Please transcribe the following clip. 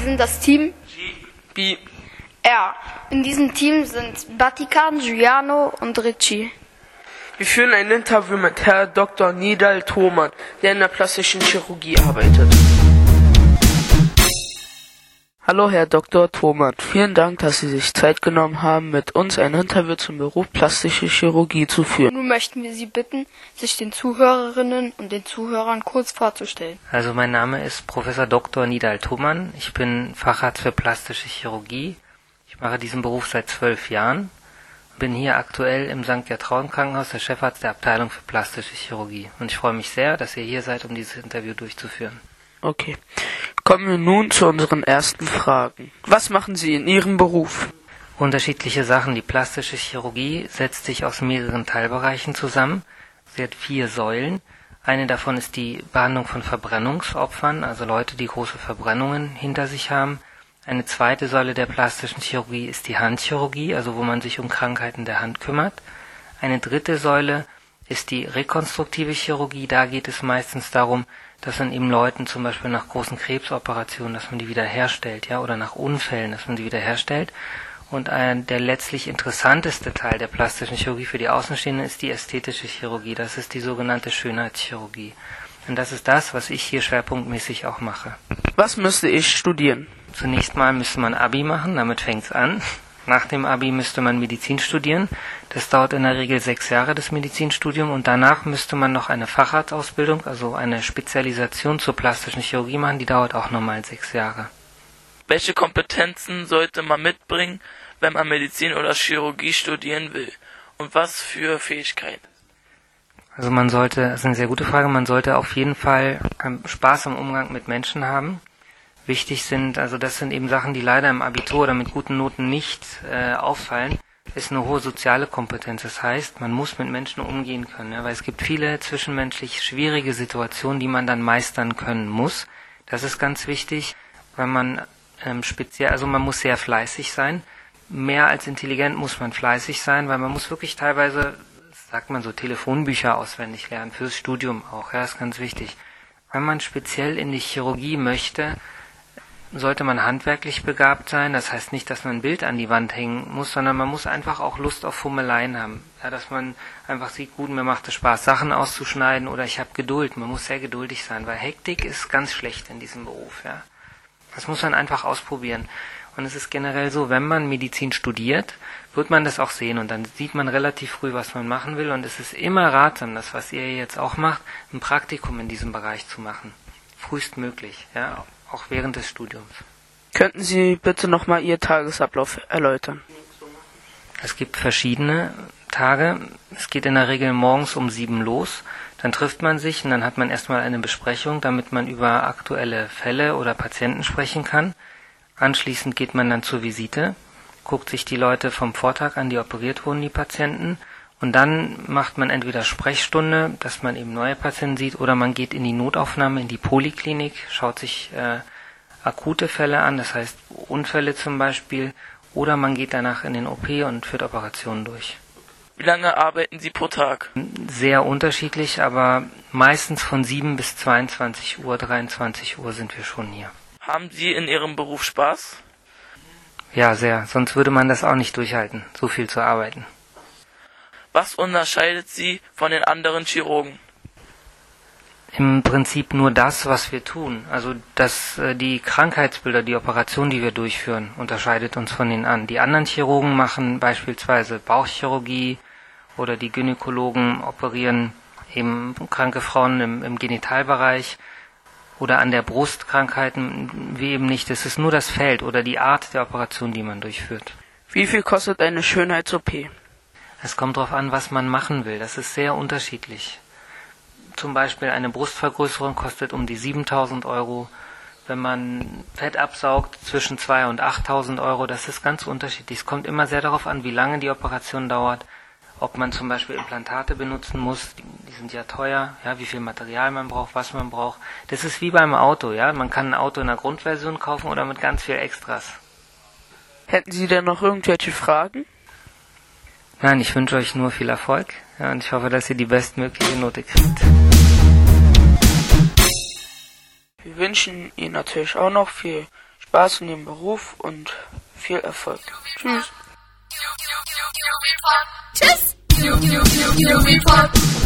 sind das Team B. R. In diesem Team sind Batikan, Giuliano und Ricci. Wir führen ein Interview mit Herrn Dr. Nidal Thoman, der in der plastischen Chirurgie arbeitet. Hallo Herr Dr. Thoman, vielen Dank, dass Sie sich Zeit genommen haben, mit uns ein Interview zum Beruf plastische Chirurgie zu führen. Nun möchten wir Sie bitten, sich den Zuhörerinnen und den Zuhörern kurz vorzustellen. Also mein Name ist Professor Dr. Nidal Thoman, ich bin Facharzt für plastische Chirurgie. Ich mache diesen Beruf seit 12 Jahren, bin hier aktuell im St. Gertrauden Krankenhaus der Chefarzt der Abteilung für plastische Chirurgie. Und ich freue mich sehr, dass ihr hier seid, um dieses Interview durchzuführen. Okay, kommen wir nun zu unseren ersten Fragen. Was machen Sie in Ihrem Beruf? Unterschiedliche Sachen. Die plastische Chirurgie setzt sich aus mehreren Teilbereichen zusammen. Sie hat 4 Säulen. Eine davon ist die Behandlung von Verbrennungsopfern, also Leute, die große Verbrennungen hinter sich haben. Eine zweite Säule der plastischen Chirurgie ist die Handchirurgie, also wo man sich um Krankheiten der Hand kümmert. Eine dritte Säule ist die rekonstruktive Chirurgie. Da geht es meistens darum, dass man eben Leuten zum Beispiel nach großen Krebsoperationen, dass man die wiederherstellt, ja, oder nach Unfällen, dass man die wiederherstellt. Und der letztlich interessanteste Teil der plastischen Chirurgie für die Außenstehenden ist die ästhetische Chirurgie. Das ist die sogenannte Schönheitschirurgie. Und das ist das, was ich hier schwerpunktmäßig auch mache. Was müsste ich studieren? Zunächst mal müsste man Abi machen, damit fängt's an. Nach dem Abi müsste man Medizin studieren. Das dauert in der Regel 6 Jahre, das Medizinstudium. Und danach müsste man noch eine Facharztausbildung, also eine Spezialisation zur plastischen Chirurgie machen. Die dauert auch nochmal 6 Jahre. Welche Kompetenzen sollte man mitbringen, wenn man Medizin oder Chirurgie studieren will? Und was für Fähigkeiten? Also man sollte, das ist eine sehr gute Frage, man sollte auf jeden Fall Spaß am Umgang mit Menschen haben. Wichtig sind, also das sind eben Sachen, die leider im Abitur oder mit guten Noten nicht auffallen, ist eine hohe soziale Kompetenz. Das heißt, man muss mit Menschen umgehen können, ja, weil es gibt viele zwischenmenschlich schwierige Situationen, die man dann meistern können muss. Das ist ganz wichtig, weil man also man muss sehr fleißig sein. Mehr als intelligent muss man fleißig sein, weil man muss wirklich teilweise, sagt man so, Telefonbücher auswendig lernen, fürs Studium auch, ja, ist ganz wichtig. Wenn man speziell in die Chirurgie möchte, sollte man handwerklich begabt sein. Das heißt nicht, dass man ein Bild an die Wand hängen muss, sondern man muss einfach auch Lust auf Fummeleien haben. Ja, dass man einfach sieht, gut, mir macht es Spaß, Sachen auszuschneiden oder ich habe Geduld. Man muss sehr geduldig sein, weil Hektik ist ganz schlecht in diesem Beruf. Ja. Das muss man einfach ausprobieren. Und es ist generell so, wenn man Medizin studiert, wird man das auch sehen und dann sieht man relativ früh, was man machen will. Und es ist immer ratsam, das, was ihr jetzt auch macht, ein Praktikum in diesem Bereich zu machen. Frühestmöglich, ja, auch während des Studiums. Könnten Sie bitte nochmal Ihr Tagesablauf erläutern? Es gibt verschiedene Tage. Es geht in der Regel morgens um 7 los. Dann trifft man sich und dann hat man erstmal eine Besprechung, damit man über aktuelle Fälle oder Patienten sprechen kann. Anschließend geht man dann zur Visite, guckt sich die Leute vom Vortag an, die operiert wurden, die Patienten. Und dann macht man entweder Sprechstunde, dass man eben neue Patienten sieht, oder man geht in die Notaufnahme, in die Poliklinik, schaut sich akute Fälle an, das heißt Unfälle zum Beispiel, oder man geht danach in den OP und führt Operationen durch. Wie lange arbeiten Sie pro Tag? Sehr unterschiedlich, aber meistens von 7 bis 22 Uhr, 23 Uhr sind wir schon hier. Haben Sie in Ihrem Beruf Spaß? Ja, sehr. Sonst würde man das auch nicht durchhalten, so viel zu arbeiten. Was unterscheidet Sie von den anderen Chirurgen? Im Prinzip nur das, was wir tun. Also die Krankheitsbilder, die Operation, die wir durchführen, unterscheidet uns von den anderen. Die anderen Chirurgen machen beispielsweise Bauchchirurgie oder die Gynäkologen operieren eben kranke Frauen im Genitalbereich oder an der Brust Krankheiten, wir eben nicht. Es ist nur das Feld oder die Art der Operation, die man durchführt. Wie viel kostet eine Schönheits-OP? Es kommt darauf an, was man machen will. Das ist sehr unterschiedlich. Zum Beispiel eine Brustvergrößerung kostet um die 7.000 Euro. Wenn man Fett absaugt, zwischen 2.000 und 8.000 Euro. Das ist ganz unterschiedlich. Es kommt immer sehr darauf an, wie lange die Operation dauert. Ob man zum Beispiel Implantate benutzen muss, die sind ja teuer, ja, wie viel Material man braucht, was man braucht. Das ist wie beim Auto, ja. Man kann ein Auto in der Grundversion kaufen oder mit ganz viel Extras. Hätten Sie denn noch irgendwelche Fragen? Nein, ich wünsche euch nur viel Erfolg, ja, und ich hoffe, dass ihr die bestmögliche Note kriegt. Wir wünschen Ihnen natürlich auch noch viel Spaß in Ihrem Beruf und viel Erfolg. Tschüss. Tschüss.